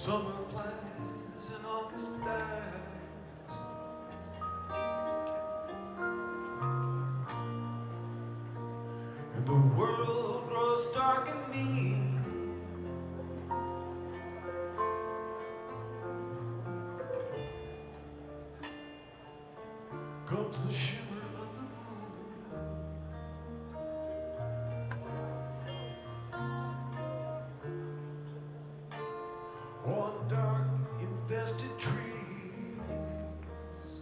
Summer flies and August dies. And the world grows dark and mean. Comes the shimmer of the moon on dark infested trees.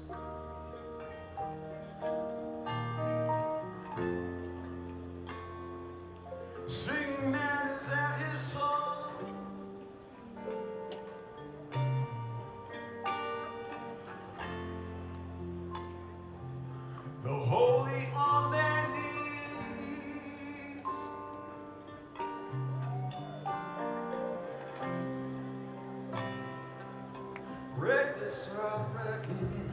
Singing man is at his song. The holy on their knees. Reckless are reckoning.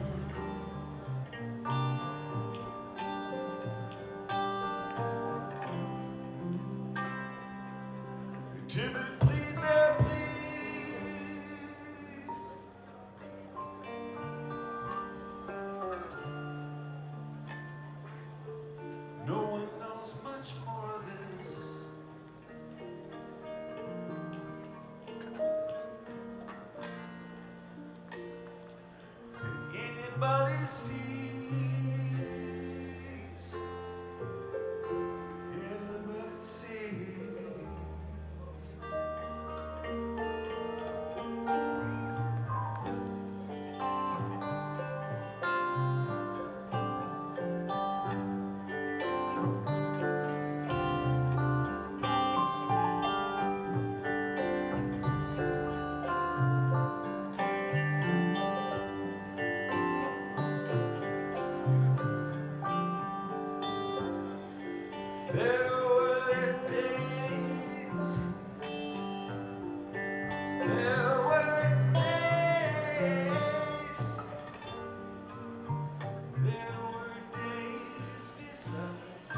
The timid plead their pleas. No one knows much more of this. Than anybody sees. Anybody sees. There were days. There were days. There were days besides.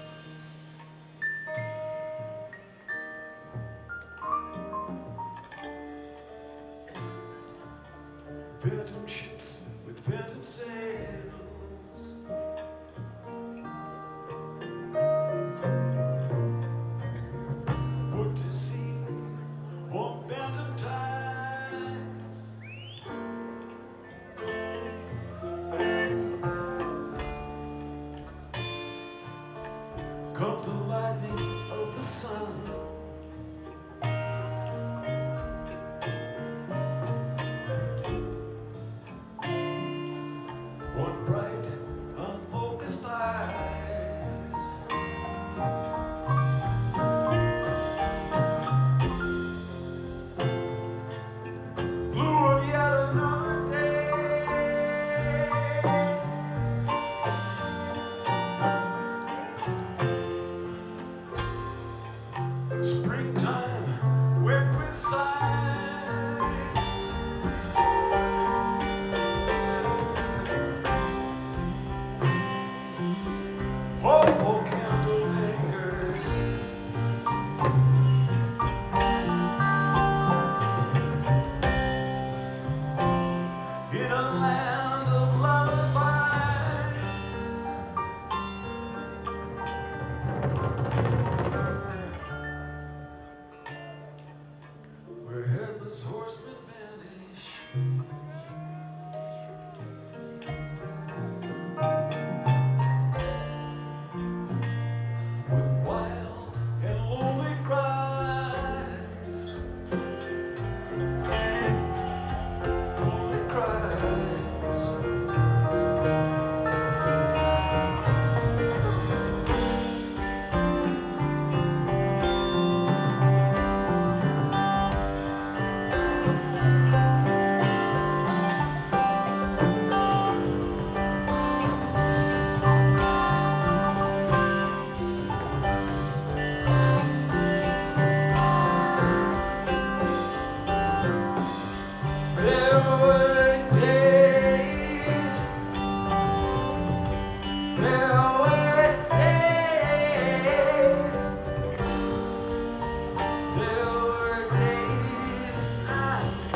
Phantom ships with phantom sails. Put to sea on phantom tides. Comes the lightning of the sun. One bright, unfocused eyes. Blue of yet another day. Springtime, wet with sighs. Hopeful candle lingers. In a land of lullabies. Where headless horsemen vanish. With wild and lonely cries. Lonely cries. There were days. There were days. There were days I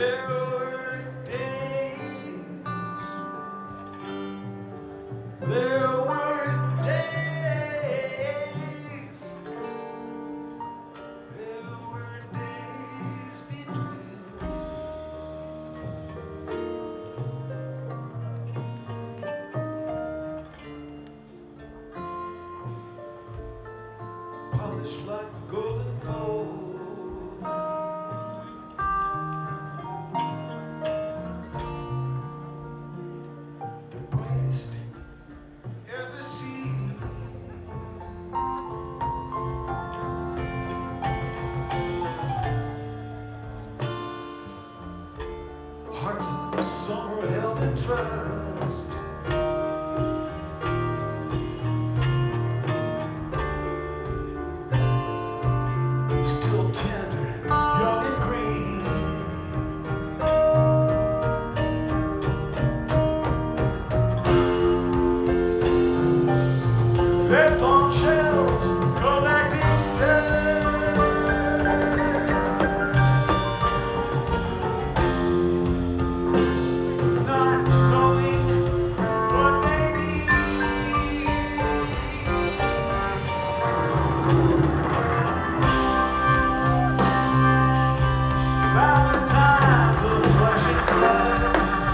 There were days. There were days. There were days between. Polished like golden gold. The brightest ever seen. Hearts of summer held in trust. Still tender, young and green. Left on shelves, collecting dust. Not knowing what they need. Valentines of flesh and blood.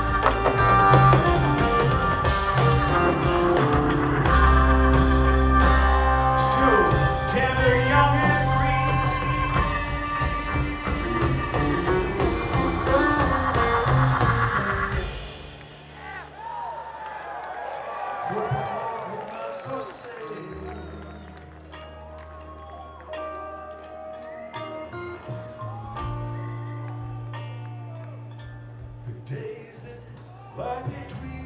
Still tender, young and green. Hope and love were not for sale. The days that like a dream.